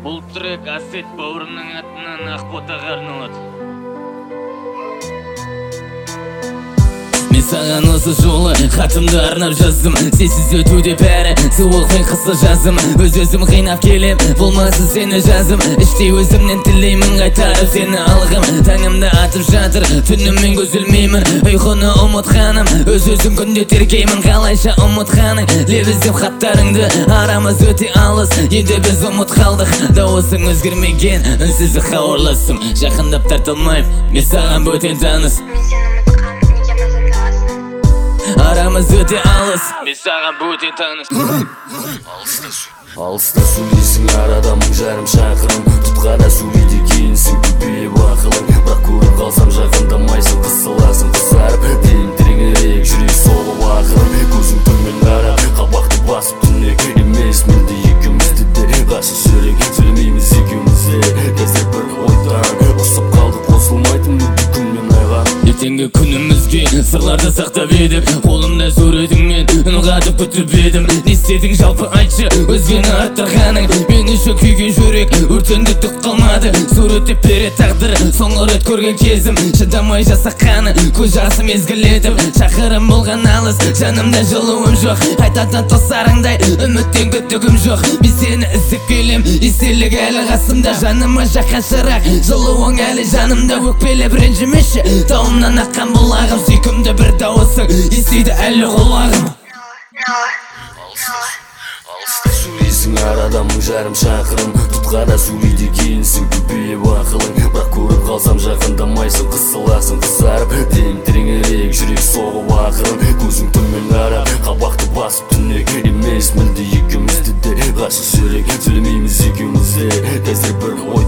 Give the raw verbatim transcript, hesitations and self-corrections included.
Бұл трек Асет бауырымның атынан Ақботаға арналады. Мен саған осы жолы хатымды арнап жаздым. Сенсіз өтуде бәрі суық қысыл жазым. Өз-өзім қинап келем, болмасын сені жазым. Іштей өзімнен тілеймін қайтарып сені алғым. Таңымда атып жатыр, түніммен көзілмеймін. Ұйқыны ұмытқаным, өз-өзім күнде теркеймін. Қалайша ұмытқаның, лебіздеп хаттарыңды. Арамыз өте алыс, енді біз ұмыт қалдық. Дауысың өзгермеген, үнсіз хабарластым. Жақындап тартылмайым, мен саған бөтен таныс. Арамыз өте алыс, мен саған бөтен таныс. Алыста сөйлейсің арада мың жарым шақырым. Тұтқада сөйлейді кейінсің көбейіп ақылың. Бірақ көріп қалсам жақындамайсың, қысыласың қызарып. Дейін тереңірек жүрек соғып ақырым. Көзің түнмен ара қабақты басып түнек. Емес менде екеумізді де ғашық жүрек. Сөйлемейміз екеумізде қазір бір ойдан. Ұқсап қалдық қосылмайтын мүлде күнмен айға. Ертеңгі күнімізге сырларды сақтап едік. Қолымда суретіңмен үн қатып күтіп едім. Не істедің жалпы айтшы, өзгені арттырғаның. Мен үшін күйген жүрек өртенді түк қалмады. Суреттеп бере тағдыр, соңғы рет көрген кезім. Шыдамай жасаққаны, көз жасы мезгілетіп. Шақырым болған алыс, жанымда жылуым жоқ. Қайтадан тосарыңдай, үміттен күттігім жоқ. Мен сені іздеп келем, естелік әлі қасымда. Жаныма жаққан шырақ, жылуың әлі жанымда. Өкпелеп ренжімеші, тауымнан аққан бұлағым. Сүйкімді бір дауысың, естиді әлі құлағым. Алыста сөйлейсің арада мың жарым шақырым. Тұтқада сөйлейді кейінсің көбейіп ақылың. Бірақ көріп қалсам жақындамайсың, қысыласың қызарып. Дейін тереңірек жүрек соғып ақырым. Көзің түнмен ара қабақты басып түнек. Емес мүлде екеумізді де ғашық жүрек. Сөйлемейміз екеумізде қазір бір ой